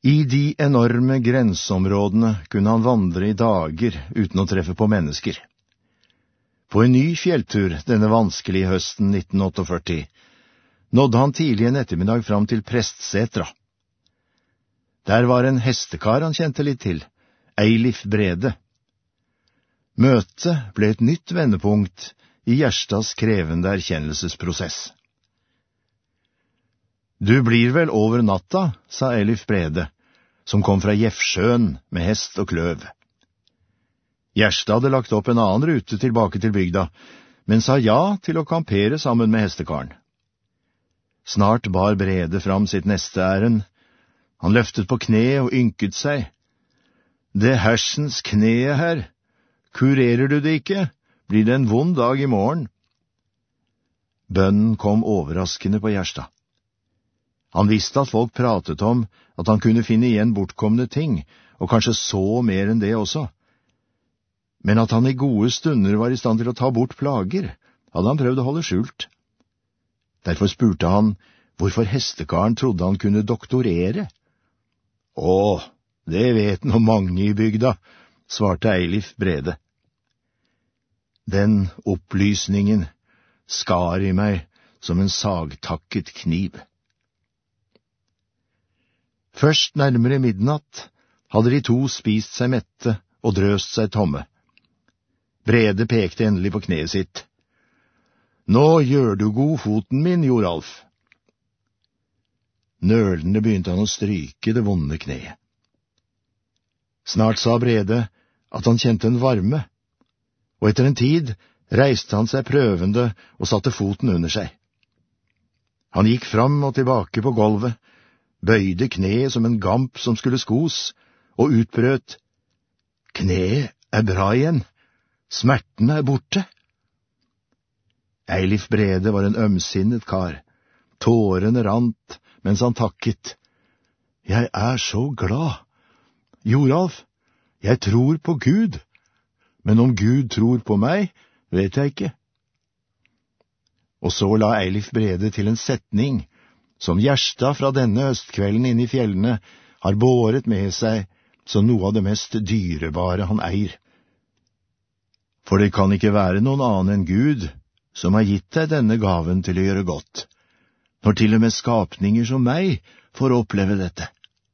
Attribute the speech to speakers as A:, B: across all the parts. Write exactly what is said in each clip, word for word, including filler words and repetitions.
A: I de enorme grenseområdene kunne han vandre i dager uten å treffe på mennesker. På en ny fjelltur denne vanskelige høsten nitten førtiåtte nådde han tidlig en ettermiddag fram til Prestsetra. Der var en hestekar han kjente litt til, Eilif Brede. Møtet ble et nytt vendepunkt i Gjerstads krevende erkjennelsesprosess. «Du blir vel over natta», sa Eilif Brede, som kom fra Jefsjøen med hest og kløv. Gjerstad hadde lagt opp en annen rute tilbake til bygda, men sa ja til å kampere sammen med hestekaren. Snart bar Brede fram sitt neste ærend. Han løftet på kne og ynket seg. «Det hersens kneet her, kurerer du det ikke, blir det en vond dag i morgen.» Bønnen kom overraskende på Gjerstad. Han visste at folk pratet om at han kunne finne igjen bortkomne ting, og kanskje så mer enn det også. Men at han i gode stunder var i stand til å ta bort plager, hadde han prøvd å holde skjult. Derfor spurte han hvorfor hestekaren trodde han kunne doktorere. «Å, det vet nå mange i bygda», svarte Eilif Brede. Den opplysningen skar i meg som en sagtakket kniv. Først nærmere midnatt hadde de to spist seg mette og drøst seg tomme. Brede pekte endelig på kneet sitt. «Nå gjør du god foten min, Joralf.» Nølende begynte han å stryke det vonde kneet. Snart sa Brede at han kjente en varme, og etter en tid reiste han seg prøvende og satte foten under seg. Han gikk fram og tilbake på gulvet, bøyde kneet som en gamp som skulle skos, og utbrøt: «Kneet er bra igjen, smerten er borte.» Eilif Brede var en ømsinnet kar. Tårene rant mens han takket. «Jeg er så glad. Joralf, jeg tror på Gud, men om Gud tror på meg, vet jeg ikke.» Og så la Eilif Brede til en setning som Gjerstad fra denne høstkvelden inne i fjellene har båret med seg som noe av det mest dyrebare han eier. «For det kan ikke være noen annen enn Gud som har gitt deg denne gaven til å gjøre godt, når til og med skapninger som meg får oppleve dette.»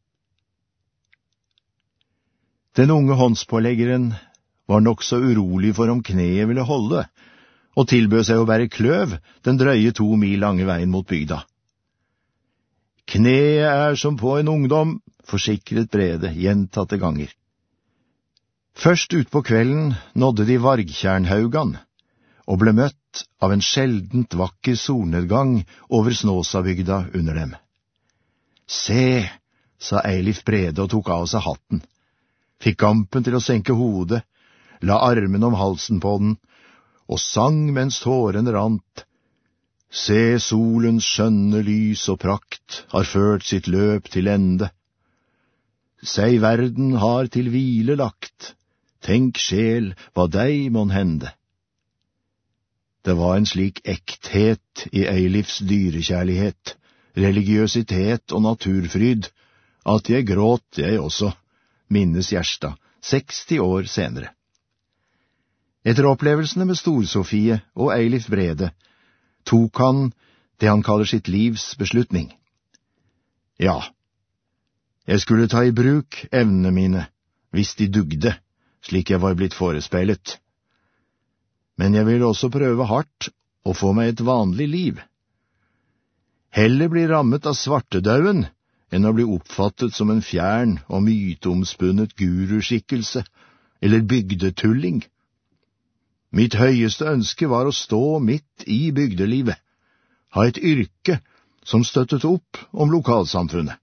A: Den unge håndspåleggeren var nok så urolig for om kneet ville holde, og tilbød seg å bære kløv den drøye to mil lange veien mot bygda. «Kneet er som på en ungdom», forsikret Brede gjentatte ganger. Først ut på kvelden nådde de Vargtjernhaugan, og ble møtt av en sjeldent vakker solnedgang over Snåsabygda under dem. «Se», sa Eilif Brede og tok av seg hatten, fikk gampen til å senke hodet, la armen om halsen på den, og sang mens tårene rant: «Se, solens skjønne lys og prakt har ført sitt løp til ende. Seg verden har til hvile lagt, tenk sjel hva deg mon hende.» Det var en slik ekthet i Eilifs dyrekjærlighet, religiøsitet og naturfryd, at jeg gråt, jeg også, minnes Gjerstad, seksti år senere. Etter opplevelsene med Stor-Sofie og Eilif Brede tok han det han kaller sitt livs beslutning. Ja, jeg skulle ta i bruk evnene mine, hvis de dugde, slik jeg var blitt forespeilet. Men jeg ville også prøve hardt å få meg et vanlig liv. Heller bli rammet av svartedauden enn å bli oppfattet som en fjern og myteomspunnet guruskikkelse eller bygdetulling. Mitt høyeste ønske var å stå midt i bygdelivet, ha et yrke som støttet opp om lokalsamfunnet.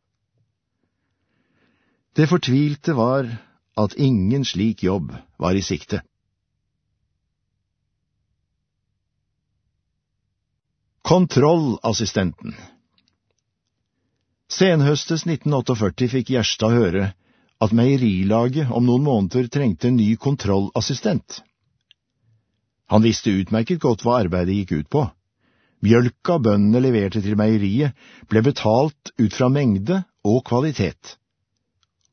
A: Det fortvilte var at ingen slik jobb var i sikte. Kontrollassistenten. Senhøstes nitten førtiåtte fikk Gjerstad høre at meierilaget om noen måneder trengte en ny kontrollassistent. Han visste utmerket godt hva arbeidet gikk ut på. Mjølka bøndene leverte til meieriet ble betalt ut fra mengde og kvalitet.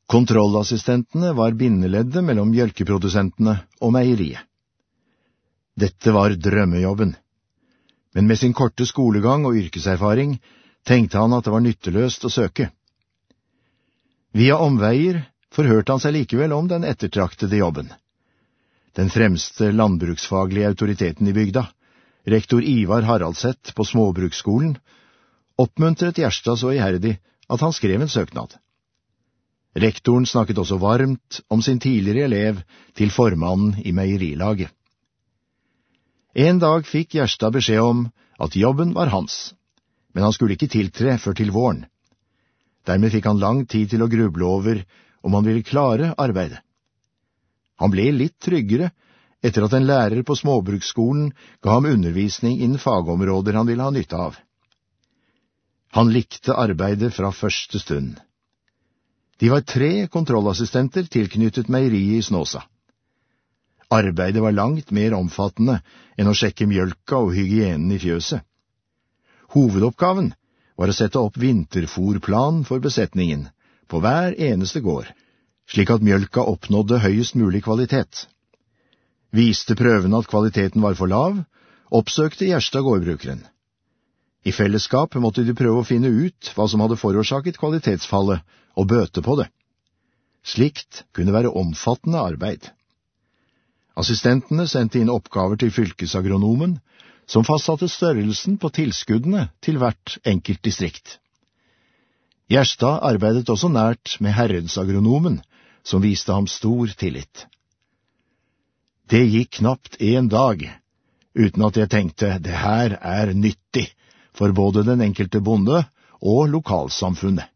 A: Kontrollassistentene var bindeleddet mellom mjølkeprodusentene og meieriet. Dette var drømmejobben, men med sin korte skolegang og yrkeserfaring tenkte han at det var nytteløst å søke. Via omveier forhørte han seg likevel om den ettertraktede jobben. Den fremste landbruksfaglige autoriteten i bygda, rektor Ivar Haraldseth på småbruksskolen, oppmuntret Gjerstad så iherdig at han skrev en søknad. Rektoren snakket også varmt om sin tidligere elev til formannen i meierilaget. En dag fikk Gjerstad beskjed om at jobben var hans, men han skulle ikke tiltre før til våren. Dermed fikk han lang tid til å gruble over om han ville klare arbeidet. Han ble litt tryggere etter at en lærer på småbruksskolen ga ham undervisning innen fagområder han ville ha nytte av. Han likte arbeidet fra første stund. De var tre kontrollassistenter tilknyttet meieriet i Snåsa. Arbeidet var langt mer omfattende enn å sjekke mjølka og hygienen i fjøset. Hovedoppgaven var å sette opp vinterfôrplan for besetningen på hver eneste gård, slik at mjølka oppnådde høyest mulig kvalitet. Viste prøvene at kvaliteten var for lav, oppsøkte Gjerstad gårdbrukeren. I fellesskap måtte de prøve å finne ut hva som hadde forårsaket kvalitetsfallet, og bøte på det. Slikt kunne være omfattende arbeid. Assistentene sendte inn oppgaver til fylkesagronomen, som fastsatte størrelsen på tilskuddene til hvert enkelt distrikt. Gjerstad arbeidet også nært med herredsagronomen, som viste ham stor tillit. Det gikk knapt en dag, uten at jeg tenkte det her er nyttig for både den enkelte bonde og lokalsamfunnet.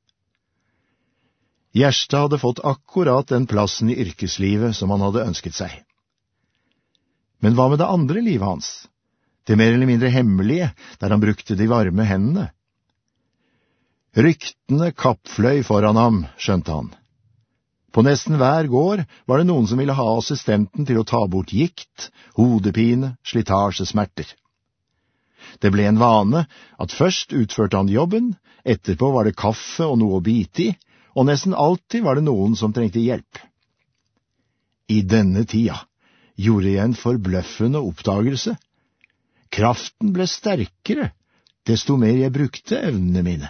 A: Gjerstad hadde fått akkurat den plassen i yrkeslivet som han hadde ønsket seg. Men hva med det andre livet hans? Det mer eller mindre hemmelige, der han brukte de varme hendene? Ryktene kappfløy foran ham, skjønte han. På nesten hver gård var det noen som ville ha assistenten til å ta bort gikt, hodepine, slitasje, smerter. Det ble en vane at først utførte han jobben, etterpå var det kaffe og noe å bite i, og nesten alltid var det noen som trengte hjelp. I denne tida gjorde jeg en forbløffende oppdagelse. Kraften ble sterkere, desto mer jeg brukte evnene mine.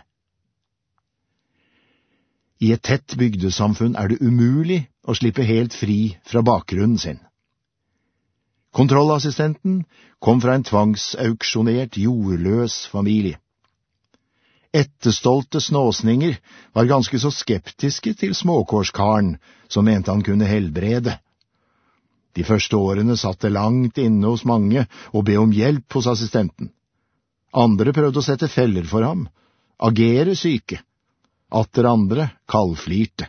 A: I et tett bygdesamfunn er det umulig å slippe helt fri fra bakgrunnen sin. Kontrollassistenten kom fra en tvangsauksjonert, jordløs familie. Etterstolte snåsninger var ganske så skeptiske til småkårskaren, som mente han kunne helbrede. De første årene satt det langt inne hos mange å be om hjelp hos assistenten. Andre prøvde å sette feller for ham, agere syke. Atter andre kaldflirte.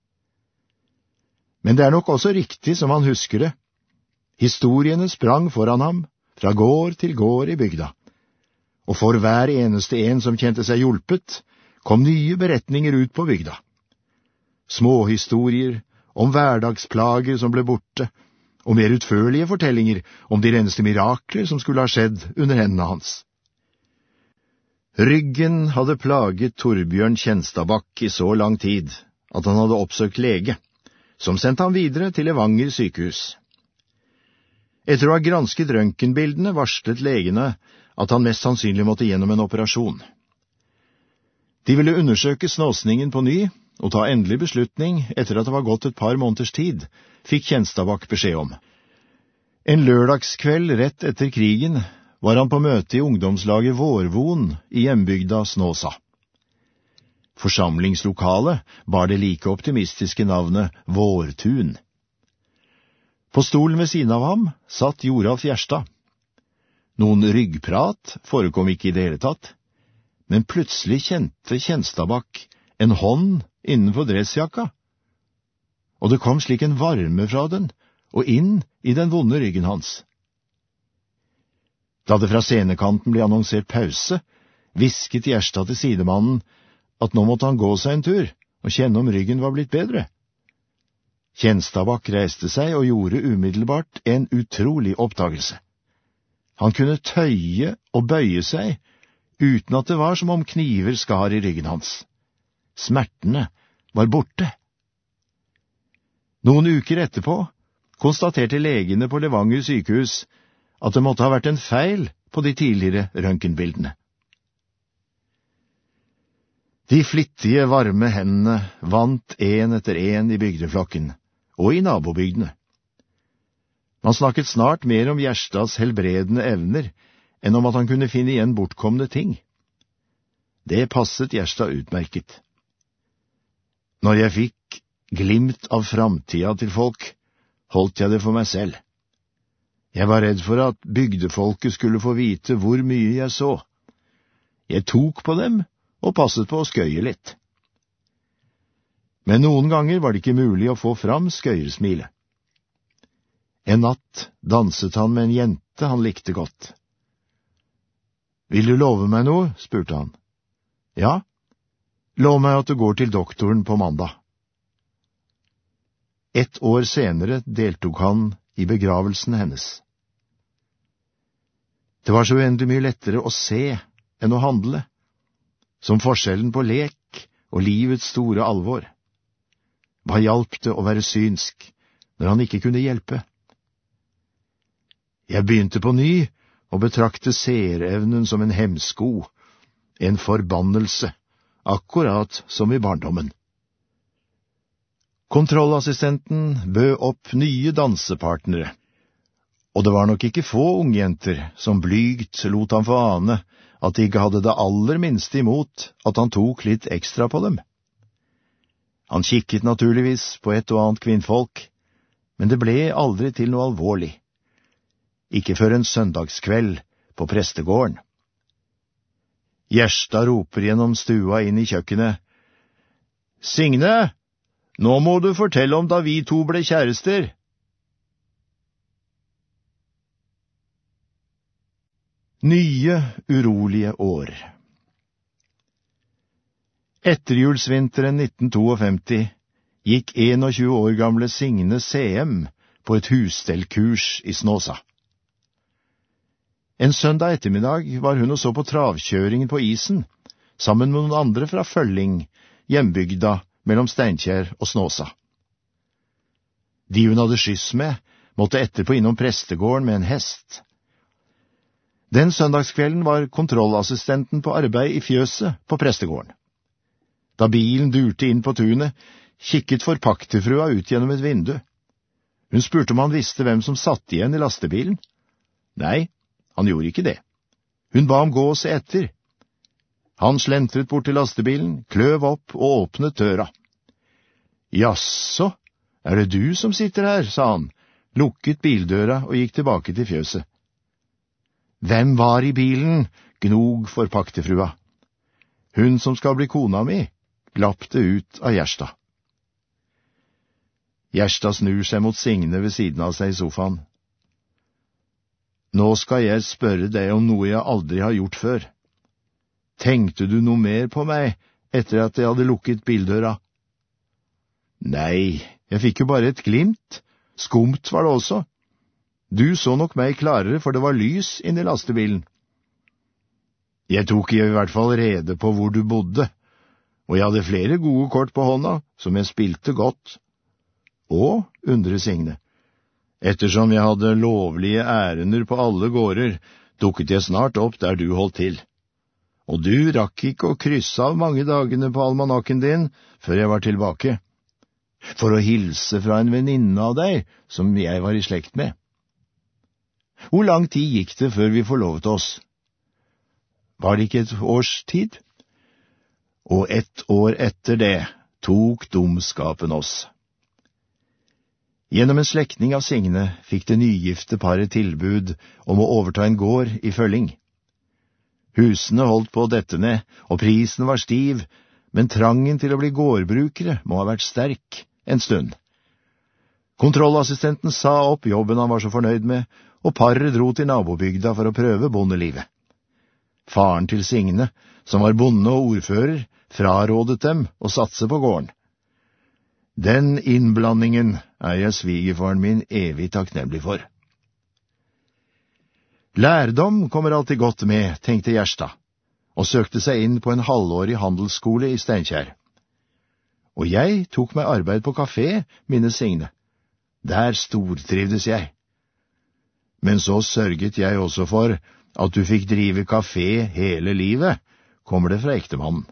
A: Men det er nok også riktig som han husker det. Historiene sprang foran ham, fra gård til gård i bygda. Og for hver eneste en som kjente seg hjulpet, kom nye beretninger ut på bygda. Småhistorier om hverdagsplager som ble borte, og mer utførlige fortellinger om de reneste mirakler som skulle ha skjedd under hendene hans. Ryggen hadde plaget Torbjørn Kjenstadbakk i så lang tid at han hadde oppsøkt lege, som sendte ham videre til Levanger sykehus. Etter å ha gransket røntgenbildene varslet legene at han mest sannsynlig måtte gjennom en operasjon. De ville undersøke snåsningen på ny og ta endelig beslutning etter at det var gått et par måneders tid, fikk Kjenstadbakk beskjed om. En lørdagskveld rett etter krigen var han på møte i ungdomslaget Vårvon i hjembygda Snåsa. Forsamlingslokalet bar det like optimistiske navnet Vårtun. På stolen ved siden av ham satt Joralf Gjerstad. Noen ryggprat forekom ikke i det hele tatt, men plutselig kjente Kjenstadbakk en hånd innenfor dressjakka, og det kom slik en varme fra den, og inn i den vonde ryggen hans. Da det fra scenekanten ble annonsert pause, hvisket Gjerstad til sidemannen at nå måtte han gå seg en tur og kjenne om ryggen var blitt bedre. Kjenstadbakk reiste seg og gjorde umiddelbart en utrolig oppdagelse. Han kunne tøye og bøye seg, uten at det var som om kniver skar i ryggen hans. Smertene var borte. Noen uker etterpå konstaterte legene på Levanger sykehus at det måtte ha vært en feil på de tidligere røntgenbildene. De flittige, varme hendene vant en etter en i bygdeflokken, og i nabobygdene. Man snakket snart mer om Gjerstads helbredende evner enn om at han kunne finne igjen bortkomne ting. Det passet Gjerstad utmerket. Når jeg fikk glimt av framtida til folk, holdt jeg det for meg selv. Jeg var redd for at bygdefolket skulle få vite hvor mye jeg så. Jeg tok på dem og passet på å skøye litt. Men noen ganger var det ikke mulig å få fram skøyersmilet. En natt danset han med en jente han likte godt. «Vil du love meg noe?» spurte han. «Ja, lov meg at du går til doktoren på mandag.» Et år senere deltok han i begravelsen hennes. Det var så uendelig mye lettere å se enn å handle, som forskjellen på lek og livets store alvor. Hva hjalp det å være synsk når han ikke kunne hjelpe? Jeg begynte på ny å betrakte seerevnen som en hemsko, en forbannelse, akkurat som i barndommen. Kontrollassistenten bød opp nye dansepartnere, og det var nok ikke få ungjenter som blygt lot han få ane at de ikke hadde det aller minste imot at han tok litt ekstra på dem. Han kikket naturligvis på et og annet kvinnfolk, men det ble aldri til noe alvorlig. Ikke før en søndagskveld på prestegården. Gjerstad roper gjennom stua inn i kjøkkenet. «Signe, nå må du fortelle om da vi to ble kjærester.» Nye, urolige år. Etterjulsvinteren nitten femtito gikk tjueen år gamle Signe Seem på et husstellkurs i Snåsa. En søndag ettermiddag var hun og så på travkjøringen på isen, sammen med noen andre fra Følling, hjembygda mellom Steinkjer og Snåsa. De hun hadde skyss med, måtte etterpå innom prestegården med en hest. Den søndagskvelden var kontrollassistenten på arbeid i fjøset på prestegården. Da bilen durte inn på tunet, kikket forpakterfrua ut gjennom et vindu. Hun spurte om han visste hvem som satt igjen i lastebilen. Nei, han gjorde ikke det. Hun ba ham gå og se etter. Han slentret bort til lastebilen, kløv opp og åpnet døra. «Jaså, er det du som sitter her?» sa han, lukket bildøra og gikk tilbake til fjøset. «Hvem var i bilen?» gnog forpakterfrua. «Hun som skal bli kona mi», glapp det ut av Gjerstad. Gjerstad snur seg mot Signe ved siden av seg i sofaen. «Nå skal jeg spørre deg om noe jeg aldri har gjort før. Tenkte du noe mer på meg etter at jeg hadde lukket bildøra?» «Nei, jeg fikk jo bare et glimt. Skumt var det også. Du så nok meg klarere, for det var lys inni lastebilen.» «Jeg tok i hvert fall rede på hvor du bodde, og jeg hadde flere gode kort på hånda, som jeg spilte godt.» «Å?» undret Signe. «Ettersom jeg hadde lovlige ærender på alle gårder, dukket jeg snart opp der du holdt til. Og du rakk ikke å krysse av mange dagene på almanakken din før jeg var tilbake, for å hilse fra en venninne av deg som jeg var i slekt med. Hvor lang tid gikk det før vi forlovet oss? Var det ikke et års tid? Og ett år etter det tok dumskapen oss.» Gjennom en slektning av Signe fikk det nygifte paret tilbud om å overta en gård i Følling. Husene holdt på å dette ned, og prisen var stiv, men trangen til å bli gårdbrukere må ha vært sterk en stund. Kontrollassistenten sa opp jobben han var så fornøyd med, og paret dro til nabobygda for å prøve bondelivet. Faren til Signe, som var bonde og ordfører, frarådet dem å satse på gården. Den innblandingen er jeg svigerfaren min evig takknemlig for. Lærdom kommer alltid godt med, tenkte Gjerstad, og søkte seg inn på en halvårig handelsskole i Steinkjer. Og jeg tok meg arbeid på kafé, minnes Signe, Der stortrivdes jeg. Men så sørget jeg også for at du fikk drive kafé hele livet, kommer det fra ektemannen.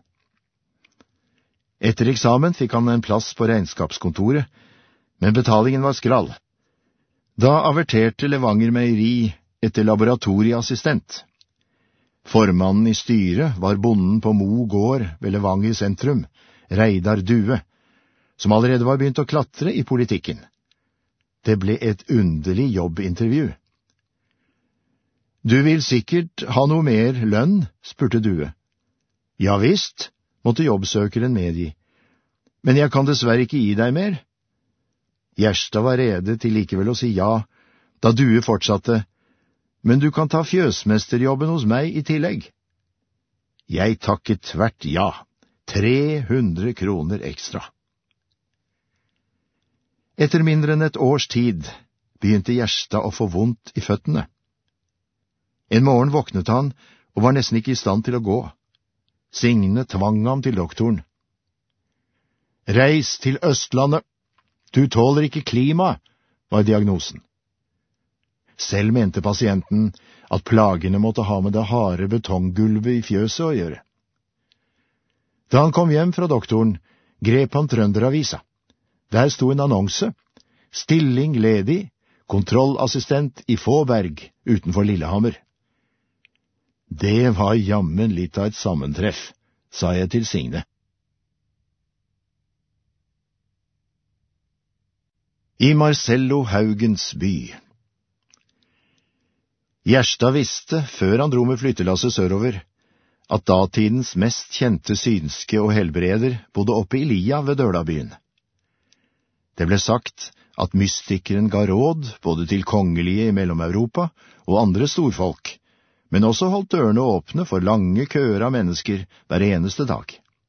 A: Etter eksamen fikk han en plass på regnskapskontoret, men betalingen var skrall. Da averterte Levanger Meieri etter laboratorieassistent. Formannen i styret var bonden på Mo gård ved Levanger sentrum, Reidar Due, som allerede var begynt å klatre i politikken. Det ble et underlig jobbintervju. Du vil sikkert ha noe mer lønn, spurte Due. Ja visst, måtte jobbsøkeren medgi. Men jeg kan dessverre ikke gi deg mer. Gjerstad var rede til likevel å si ja, da Due fortsatte. Men du kan ta fjøsmesterjobben hos meg i tillegg. Jeg takket tvert ja. tre hundre kroner ekstra. Etter mindre enn et års tid begynte Gjerstad å få vondt i føttene. En morgen våknet han og var nesten ikke i stand til å gå. Signe tvang ham til doktoren. Reis til Østlandet. Du tåler ikke klima, var diagnosen. Selv mente pasienten at plagene måtte ha med det harde betonggulvet i fjøset å gjøre. Da han kom hjem fra doktoren, grep han Trønderavisa. Der sto en annonse. Stilling ledig, kontrollassistent i Fåberg utenfor Lillehammer. Det var jammen litt av et sammentreff, sa jeg til Signe. I Marcello Haugens by. Gjerstad visste, før han dro med flyttelasset sørover, at datidens mest kjente synske og helbreder bodde oppe i lia ved Dølabyen. Det ble sagt at mystikeren ga råd både til kongelige i Mellom-Europa og andre storfolk, men også holdt dørene åpne for lange køer av mennesker hver eneste dag.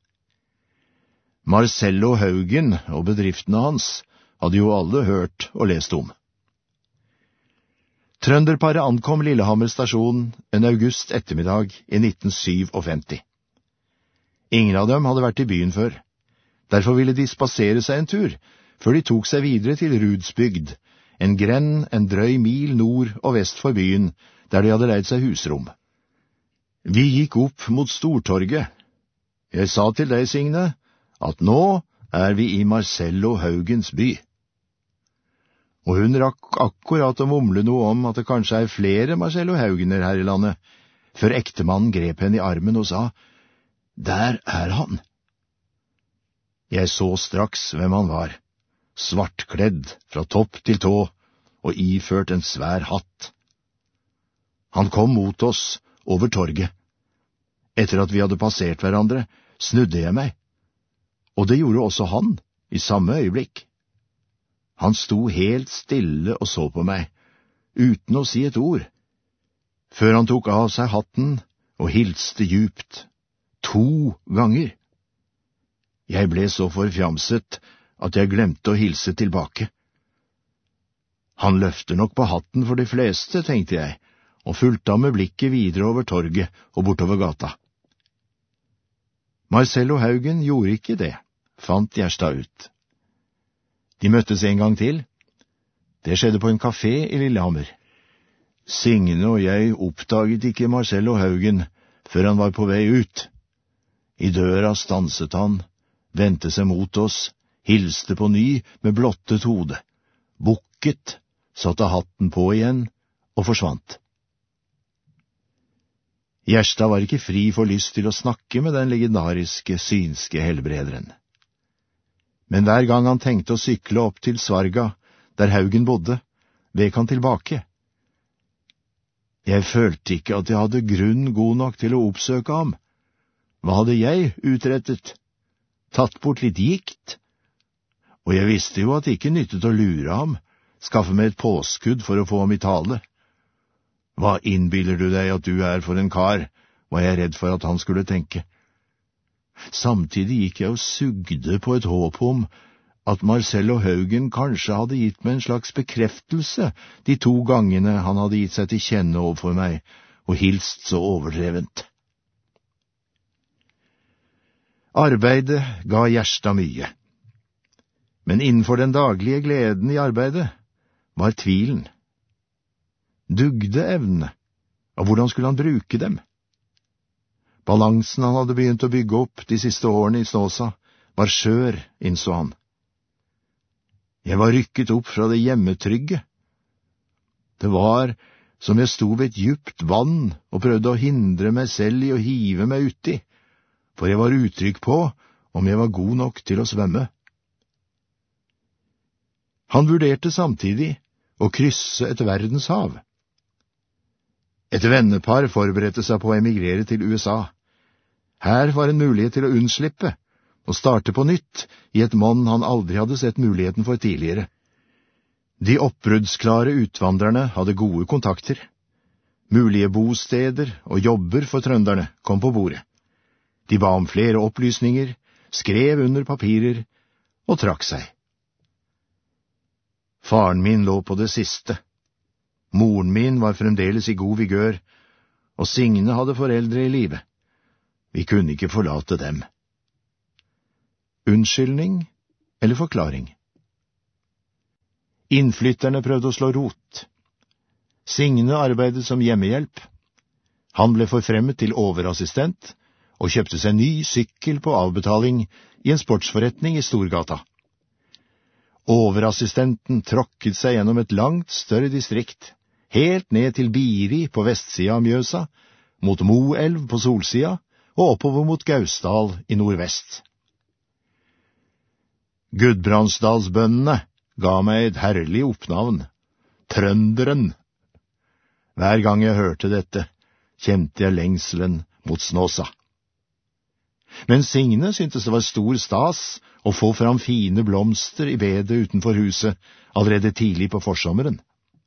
A: Marcello Haugen og bedriftene hans hadde jo alle hørt og lest om. Trønderparet ankom Lillehammer stasjon en august ettermiddag i nitten syvogfemti. Ingen av dem hadde vært i byen før. Derfor ville de spasere seg en tur, før de tok seg videre til Rudsbygd, en grend en drøy mil nord og vest for byen, der de hadde leid seg husrom. Vi gikk opp mot Stortorget. Jeg sa til deg, Signe, at nå er vi i Marcello Haugens by. Og hun rakk akkurat å mumle noe om at det kanskje er flere Marcello Haugener her i landet, før ektemannen grep henne i armen og sa, «Der er han!» Jeg så straks hvem han var, svartkledd fra topp til tå og iført en svær hatt. Han kom mot oss over torget. Etter at vi hadde passert hverandre, snudde jeg meg, og det gjorde også han i samme øyeblikk. Han sto helt stille og så på meg, uten å si et ord, før han tok av seg hatten og hilste djupt, to ganger. Jeg ble så forfjamset at jeg glemte å hilse tilbake. Han løfter nok på hatten for de fleste, tenkte jeg, og fulgte ham med blikket videre over torget og bortover gata. Marcello Haugen gjorde ikke det, fant Gjerstad ut. De møttes en gang til. Det skjedde på en kafé i Lillehammer. Signe og jeg oppdaget ikke Marcello Haugen før han var på vei ut. I døra stanset han, vendte seg mot oss, hilste på ny med blottet hode, bukket, satte hatten på igjen og forsvant. Gjerstad var ikke fri for lyst til å snakke med den legendariske synske helbrederen. Men hver gang han tenkte å sykle opp til Svarga, der Haugen bodde, vek han tilbake. Jeg følte ikke at jeg hadde grunn god nok til å oppsøke ham. Hva hadde jeg utrettet? Tatt bort litt gikt? Og jeg visste jo at det ikke nyttet å lure ham, skaffe meg et påskudd for å få ham i tale. Hva innbiller du deg at du er for en kar, var jeg redd for at han skulle tenke. Samtidig gikk jeg og sugde på et håp om at Marcello Haugen kanskje hadde gitt meg en slags bekreftelse de to gangene han hadde gitt seg til kjenne overfor meg og hilst så overdrevent. Arbeidet ga Gjerstad mye. Men innenfor den daglige gleden i arbeidet var tvilen. Dugde evnene, og hvordan skulle han bruke dem? Balansen han hadde begynt å bygge opp de siste årene i Snåsa, var skjør, innså han. Jeg var rykket opp fra det hjemmetrygge. Det var som jeg sto ved et djupt vann og prøvde å hindre meg selv i å hive meg uti, for jeg var utrygg på om jeg var god nok til å svømme. Han vurderte samtidig å krysse et verdenshav. Et vennepar forberedte seg på å emigrere til U S A. Her var en mulighet til å unnslippe og starte på nytt i et monn han aldri hadde sett muligheten for tidligere. De oppbruddsklare utvandrerne hadde gode kontakter. Mulige bosteder og jobber for trønderne kom på bordet. De ba om flere opplysninger, skrev under papirer og trakk seg. Faren min lå på det siste. Moren min var fremdeles i god vigør, og Signe hadde foreldre i live. Vi kunne ikke forlate dem. Unnskyldning eller forklaring? Innflytterne prøvde å slå rot. Signe arbeidet som hjemmehjelp. Han ble forfremmet til overassistent og kjøpte seg ny sykkel på avbetaling i en sportsforretning i Storgata. Overassistenten tråkket seg gjennom et langt større distrikt, helt ned til Biri på vestsida av Mjøsa, mot Moelv på solsida og oppover mot Gausdal i nordvest. Gudbrandsdalsbøndene ga meg et herlig oppnavn, Trønderen. Hver gang jeg hørte dette, kjente jeg lengselen mot Snåsa. Men Signe syntes det var stor stas å få fram fine blomster i bedet utenfor huset allerede tidlig på forsommeren.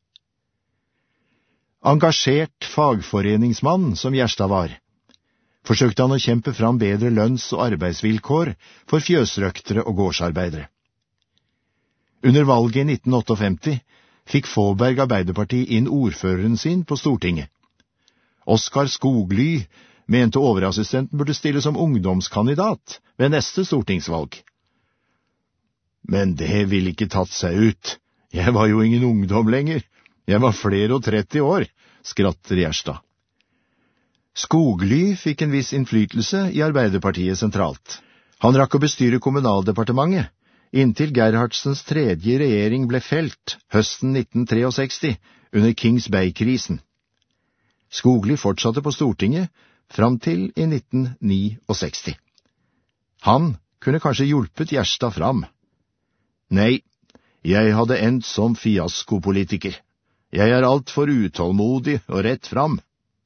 A: Engasjert fagforeningsmann som Gjerstad var, forsøkte han å kjempe fram bedre lønns- og arbeidsvilkår for fjøsrøktere og gårdsarbeidere. Under valget i nitten femtiåtte fikk Fåberg Arbeiderparti inn ordføreren sin på Stortinget. Oskar Skogly mente overassistenten burde stille som ungdomskandidat ved neste stortingsvalg. Men det ville ikke tatt seg ut. Jeg var jo ingen ungdom lenger. Jeg var flere og tretti år, skratter Gjerstad. Skogly fikk en viss innflytelse i Arbeiderpartiet sentralt. Han rakk å bestyre Kommunaldepartementet, inntil Gerhardsens tredje regjering ble felt høsten nitten sekstitre under Kings Bay-krisen. Skogly fortsatte på Stortinget fram til i nitten sekstini. Han kunne kanskje hjulpet Gjerstad fram. Nei, jeg hadde endt som fiaskopolitiker. Jeg er alt for utålmodig og rett fram.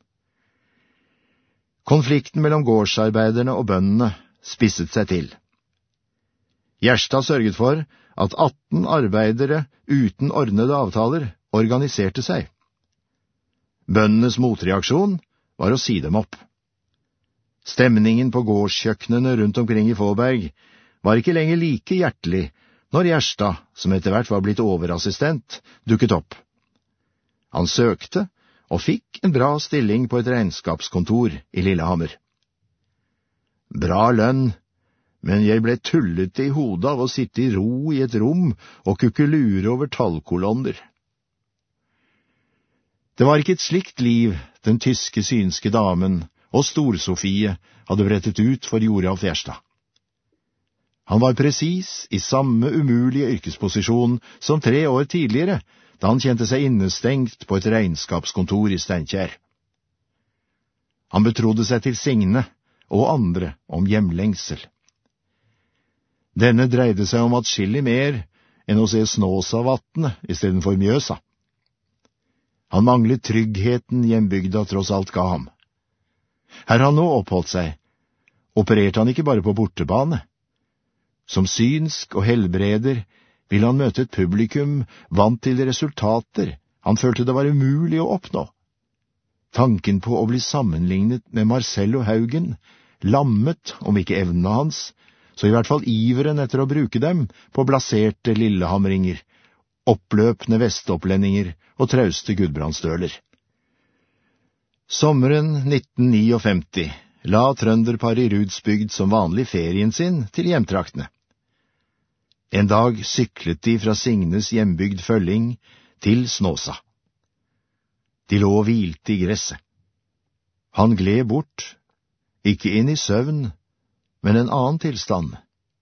A: Konflikten mellom gårdsarbeiderne og bøndene spisset seg til. Gjerstad sørget for at atten arbeidere uten ordnede avtaler organiserte seg. Bøndenes motreaksjon var å si dem opp. Stemningen på gårdskjøkkenene rundt omkring i Fåberg var ikke lenger like hjertelig når Gjerstad, som etter hvert var blitt overassistent, dukket opp. Han søkte og fikk en bra stilling på et regnskapskontor i Lillehammer. Bra lønn, men jeg ble tullete i hodet av å sitte i ro i et rom og kukkelure over tallkolonner. Det var ikke et slikt liv den tyske synske damen og Stor-Sofie hadde brettet ut for Joralf Gjerstad. Han var presis i samme umulige yrkesposisjon som tre år tidligere, da han kjente seg innestengt på et regnskapskontor i Steinkjer. Han betrodde seg til Signe og andre om hjemlengsel. Denne dreide seg om atskillig mer enn å se Snåsavatnet i stedet for Mjøsa. Han manglet tryggheten hjembygda tross alt ga ham. Her han nå oppholdt seg, opererte han ikke bare på bortebane. Som synsk og helbreder ville han møte et publikum vant til resultater han følte det var umulig å oppnå. Tanken på å bli sammenlignet med Marcello Haugen lammet, om ikke evnene hans, så i hvert fall iveren etter å bruke dem på blaserte lillehamringer, oppløpende vestoplendinger og trauste gudbrandsdøler. Sommeren nitten femtini la trønderpar i Rudsbygd som vanlig ferien sin til hjemtraktene. En dag syklet de fra Signes hjembygd Følling til Snåsa. De lå og hvilte i gresset. Han gled bort, ikke inn i søvn, men en annen tilstand.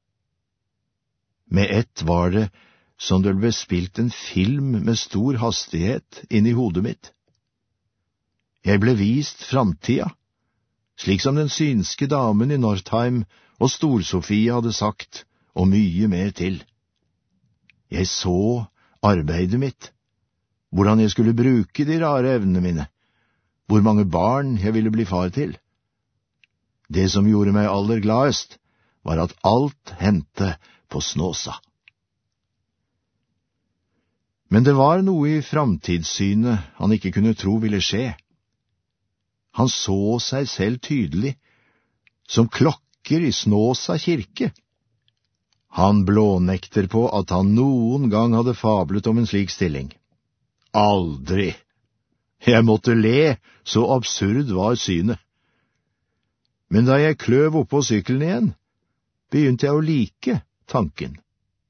A: Med ett var det som det ble spilt en film med stor hastighet inn i hodet mitt. Jeg ble vist framtida, slik som den synske damen i Northeim og Stor-Sofie hadde sagt, og mye mer til. Jeg så arbeidet mitt, hvordan jeg skulle bruke de rare evnene mine, hvor mange barn jeg ville bli far til. Det som gjorde meg aller gladest, var at alt hendte på Snåsa. Men det var noe i framtidssynet han ikke kunne tro ville skje. Han så seg selv tydelig, som klokker i Snåsa kirke. Han blånekter på at han noen gang hadde fablet om en slik stilling. Aldri! Jeg måtte le, så absurd var synet. Men da jeg kløv oppå sykkelen igjen, begynte jeg å like tanken.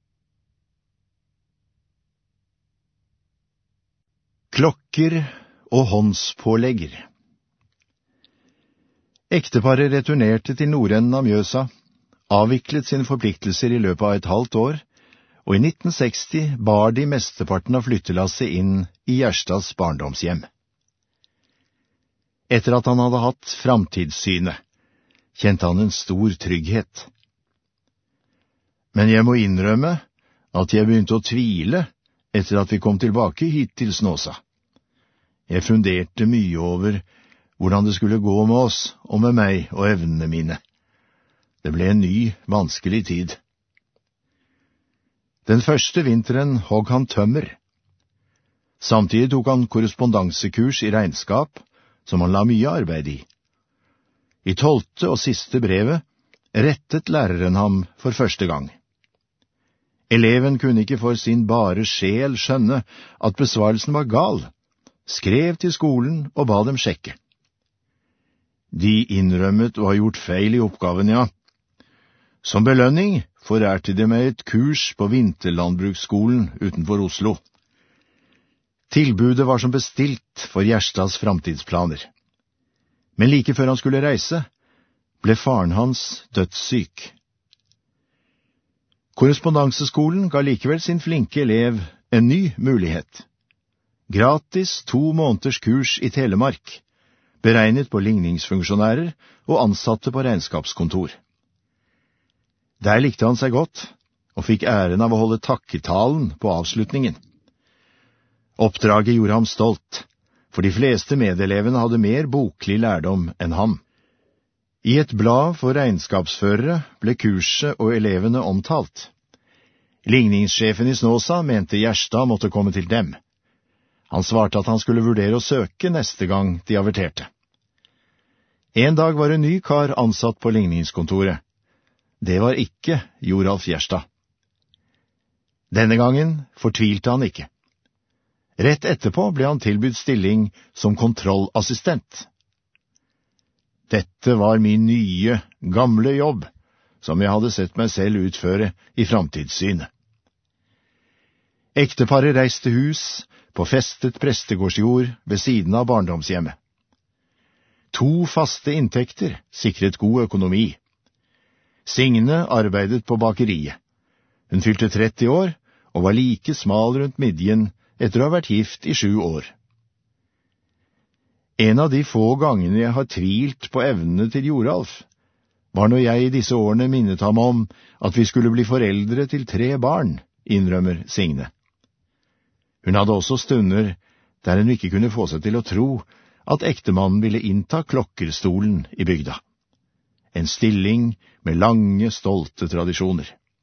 A: Klokker og håndspålegger. Ekteparet returnerte til nordenden av Mjøsa, avviklet sine forpliktelser i løpet av et halvt år, og i nitten seksti bar de mesteparten av flyttelasset inn i Gjerstads barndomshjem. Etter at han hadde hatt framtidssynet, kjente han en stor trygghet. Men jeg må innrømme at jeg begynte å tvile etter at vi kom tilbake hit til Snåsa. Jeg funderte mye over hvordan det skulle gå med oss og med meg og evnene mine. Det ble en ny, vanskelig tid. Den første vinteren hogg han tømmer. Samtidig tok han korrespondansekurs i regnskap, som han la mye arbeid i. I tolvte og siste brevet rettet læreren ham for første gang. Eleven kunne ikke for sin bare sjel skjønne at besvarelsen var gal, skrev til skolen og ba dem sjekke. De innrømmet å ha gjort feil i oppgaven, ja. Som belønning forærte de meg et kurs på Vinterlandbruksskolen utenfor Oslo. Tilbudet var som bestilt for Gjerstads framtidsplaner. Men like før han skulle reise, ble faren hans dødssyk. Korrespondanseskolen ga likevel sin flinke elev en ny mulighet. Gratis to måneders kurs i Telemark, beregnet på ligningsfunksjonærer og ansatte på regnskapskontor. Der likte han seg godt, og fikk æren av å holde takketalen på avslutningen. Oppdraget gjorde ham stolt, for de fleste medelevene hadde mer boklig lærdom enn han. I et blad for regnskapsførere ble kurset og elevene omtalt. Ligningssjefen i Snåsa mente Gjerstad måtte komme til dem. Han svarte at han skulle vurdere å søke neste gang de averterte. En dag var en ny kar ansatt på ligningskontoret. Det var ikke Joralf Gjerstad. Denne gangen fortvilte han ikke. Rett etterpå ble han tilbudt stilling som kontrollassistent. Dette var min nye, gamle jobb, som jeg hadde sett meg selv utføre i framtidssynet. Ekteparet reiste hus på festet prestegårdsjord ved siden av barndomshjemmet. To faste inntekter sikret god økonomi. Signe arbeidet på bakeriet. Hun fylte tretti år og var like smal rundt midjen etter å ha vært gift i sju år. En av de få gangene jeg har tvilt på evnene til Joralf, var når jeg i disse årene minnet ham om at vi skulle bli foreldre til tre barn, innrømmer Signe. Hun hadde også stunder der hun ikke kunne få seg til å tro at ektemannen ville innta klokkerstolen i bygda. En stilling med lange, stolte tradisjoner.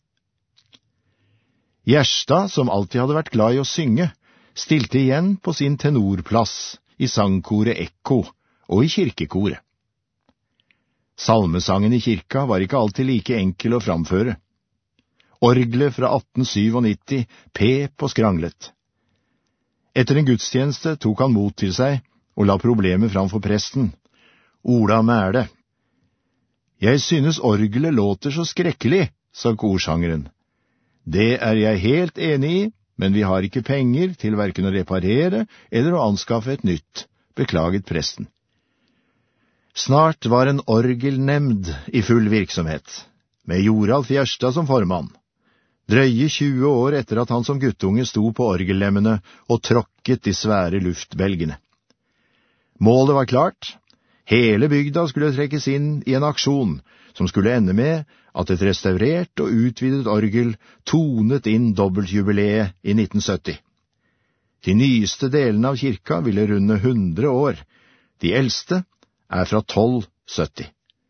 A: Gjerstad, som alltid hadde vært glad i å synge, stilte igjen på sin tenorplass i sangkoret Ekko og i kirkekoret. Salmesangen i kirka var ikke alltid like enkel å framføre. Orgelet fra atten nittisju pep og skranglet. Etter en gudstjeneste tok han mot til seg og la problemet framfor presten. Ola Mæle. Jeg synes orgelet låter så skrekkelig, sa korsangeren. Det er jeg helt enig i, men vi har ikke penger til hverken å reparere eller å anskaffe et nytt, beklaget presten. Snart var en orgelnemnd i full virksomhet, med Joralf Gjerstad som formann. Drøye tjue år etter at han som guttunge sto på orgellemmene og tråkket de svære luftbelgene. Målet var klart. Hele bygda skulle trekkes inn i en aksjon som skulle ende med at et restaurert og utvidet orgel tonet inn dobbeltjubileet i nitten sytti. De nyeste delene av kirka ville runde hundre år, de eldste er fra tolv sytti.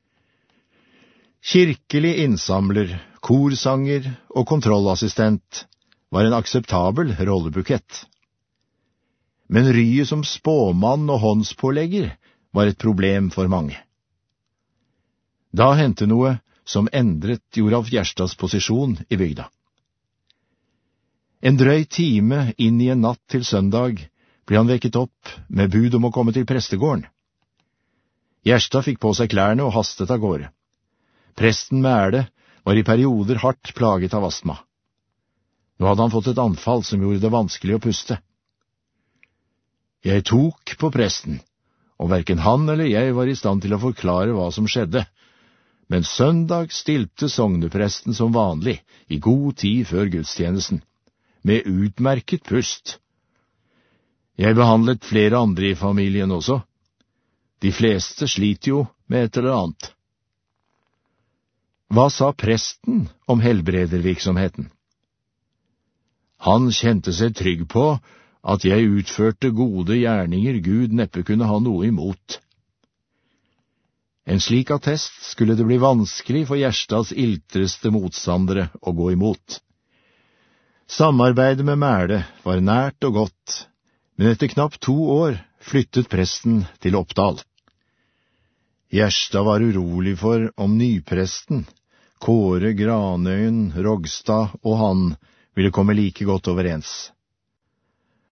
A: Kirkelig innsamler, korsanger og kontrollassistent var en akseptabel rollebukett. Men ryet som spåmann og håndspålegger var et problem for mange. Da hendte noe som endret Joralf Gjerstads posisjon i bygda. En drøy time inn i en natt til søndag ble han vekket opp med bud om å komme til prestegården. Gjerstad fikk på seg klærne og hastet av gårde. Presten Mæle var i perioder hardt plaget av astma. Nå hadde han fått et anfall som gjorde det vanskelig å puste. Jeg tok på presten, og hverken han eller jeg var i stand til å forklare hva som skjedde, men søndag stilte sognepresten som vanlig, i god tid før gudstjenesten, med utmerket pust. Jeg behandlet flere andre i familien også. De fleste sliter jo med et eller annet. Hva sa presten om helbredervirksomheten? Han kjente seg trygg på at jeg utførte gode gjerninger Gud neppe kunne ha noe imot. En slik attest skulle det bli vanskelig for Gjerstads iltreste motstandere å gå imot. Samarbeidet med Mæle var nært og godt, men etter knapt to år flyttet presten til Oppdal. Gjerstad var urolig for om nypresten, Kåre Granøyen, Rogstad og han ville komme like godt overens.